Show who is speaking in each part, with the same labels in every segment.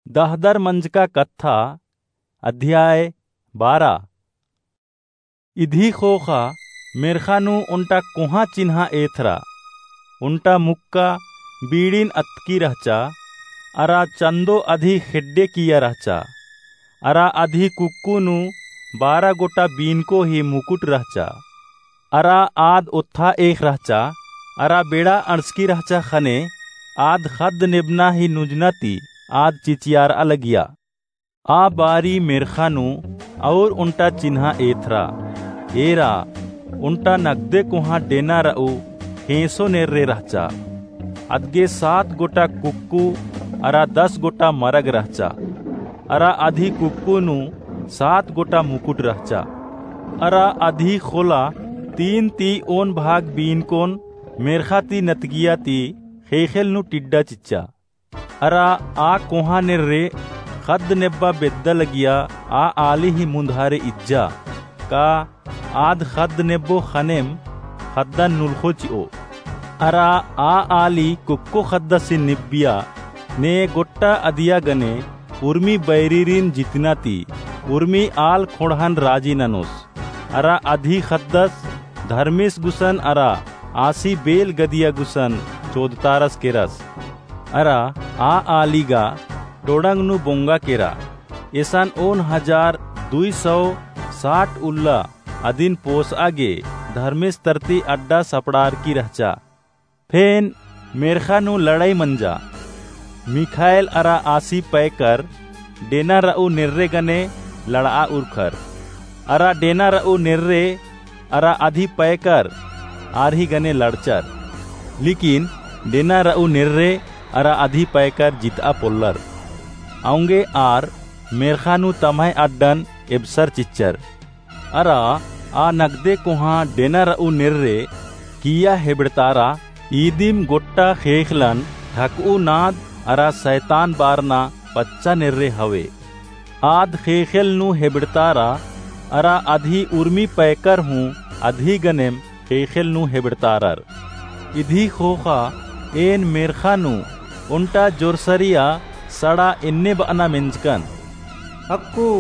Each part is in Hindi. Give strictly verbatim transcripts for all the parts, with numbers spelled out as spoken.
Speaker 1: दहदर मंज का कथा अध्याय बारह। इधी खोखा मेरखानु उन्टा कोहा चिन्हा एथरा उन्टा मुक्का बीड़ीन अतकी रहचा अरा चंदो अधि हेड्डे किया रहचा अरा अधि कुक्कुनु बारह गोटा बीन को ही मुकुट रहचा अरा आद उत्था एक रहचा अरा बेड़ा अड़सकी रहचा खने आद खद निबना ही नुजनती आद चिचियार अलगिया आ बारी मेरखानु और उन्टा चिन्हा एथरा एरा उन्टा नगदे कोहा डेना रऊ हेसो नेर्रे रहचा अदगे सात गोटा कुक्कू अरा दस गोटा मरग रहचा अरा अधि कुक्कुनु सात गोटा मुकुट रहचा अरा अधि खोला तीन ती ओन भाग बीन कोन मेरखाती नतगिया ती खेखेल नु टिड्डा चिच्चा अरा आ कोहा नेर्रे खद नेब्बा बेद्दा लगिया आ आली ही मुंधारे इज्जा का आद खद नेब्बो खनेम खद्दा नुल्खो चिओ अरा आ आली कुक्को खद्दा से निब्बिया ने गोट्टा अदिया गने उर्मी बैरीरीन जितना ती उर्मी आल खोड़हन राजी ननोस अरा अधि खद्दस धर्मेश गुसन अरा आसी बेल गदिया गुसन चोदतारस केरस अरा आ आलीगा टोडंगनु बोंगा केरा एसान ओन हजार दुई सौ साठ उल्ला अदिन पोस आगे धर्मेश तरती अड्डा सपड़ार की रहचा फेन मेरखानु लड़ाई मंजा मिखाइल अरा आसी पैकर डेना रऊ निर्रे गने लड़ा उरखर अरा डेना रऊ निर्रे अरा अधि पैकर आरही गने लड़चर लेकिन डेना रऊ निर्रे अरा अधि पैकर जिता पोल्लर आउंगे आर मेरखानु तमाय अड्डन एबसर चिच्चर अरा आ नगदे कोहा डेना रऊ निर्रे किया हेबड़तारा ईदिम गोट्टा खेखलन ढकू नाद अरा शैतान बारना पच्चा निर्रे हवे आद खेखेल नु हेबड़तारा अरा अधि उर्मी पैकर हूँ अधि गनेम खेखेल नु हेबड़तारर इधी खोखा एन मेरखानु उन्टा जोरसरिया सड़ा इन्ने बना मिंजकन
Speaker 2: अक्कू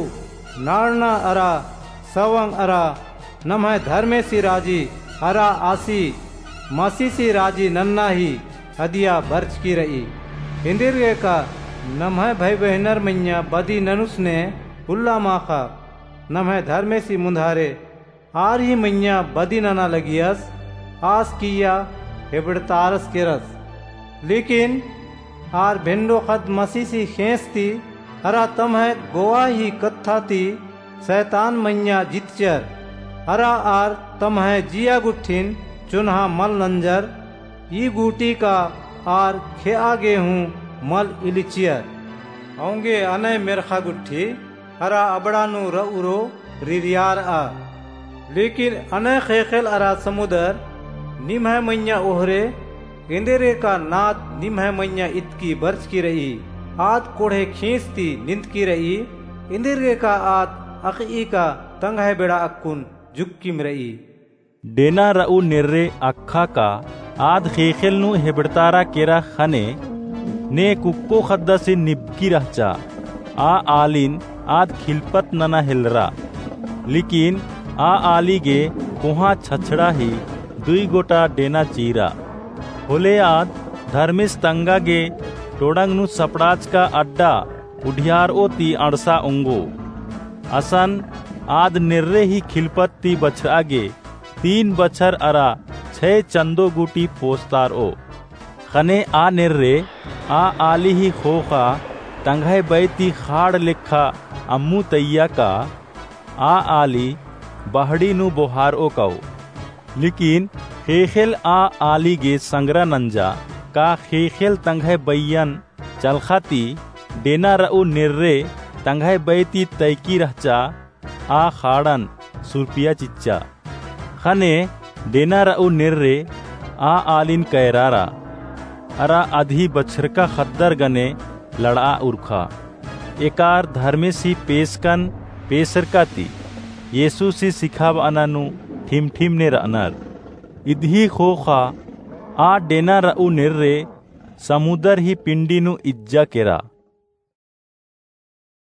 Speaker 2: नारना अरा सवंग अरा नमः धर्मेसी राजी अरा आसी मासीसी राजी नन्ना ही हदिया बर्च की रही इंदिरगे का नमः भाई बहनर मैया बदी ननुस ने उल्ला माखा नमः धर्मेसी मुंधारे आर ही मैया बदी नना लगियस आस किया हेबड़तारस केरस लेकिन आर भिंडो खद मसीसी खेस थी अरा तम है गोवा ही कत्था थी शैतान मैया जितचर अरा आर तम है जिया गुठिन चुनहा मल नंजर ई गुटी का आर खे आगे हूँ मल इलिचियर आऊंगे अनय मेरखा गुट्ठी अरा अबड़ानु रउरो रिरियार आ लेकिन अनय खेखेल अरा समुदर निम है मैया ओहरे इंदेरे का नाद निम है मैया इतकी बर्च की रही आद कोढ़े खींचती निंद की रही इंदिरगे का आद अकी का तंग है बेड़ा अक्कुन जुक्किम रही
Speaker 1: डेना रऊ निर्रे अक्खा का आद खेखेल नु हेबड़तारा केरा खने ने कुक्को खद्दा से निबकी रहचा आ आलिन आद खिलपत नना हिलरा लेकिन आ आली गे कोहा छछड़ा ही दुई गोटा डेना चीरा होले आद धर्मेश तंगा गे टोडंग नु सपड़ाच का अड्डा उढ़ियार ओती अड़सा उंगो असन आद निर्रे ही खिलपत ती बछड़ा गे तीन बछर अरा छह चंदो गुटी पोस्तार ओ खने आ निर्रे आ आली ही खोखा तंगाई बैती खाड़ लिखा अम्मू तैया का आ आली बहड़ी नु बोहार ओ काओ लेकिन खेखेल आ आली गे संगरा नंजा का खेखेल तंगाई बैयन चलखाती डेना रऊ निर्रे तंगाई बैती तैकी रहचा आ खाड़न सुरपिया चिच्चा खने डेना रऊ निर्रे आ आलिन कैरारा अरा अधि बछरका खद्दर गने लड़ा उर्खा एकार धर्मेसी पेशकन पेसरका ती येसु सी सिखाव अनानु ठिम ठिम ने रनर इधी खोखा आ डेना रऊ निर्रे समुदर ही पिंडीनु इज्जा केरा।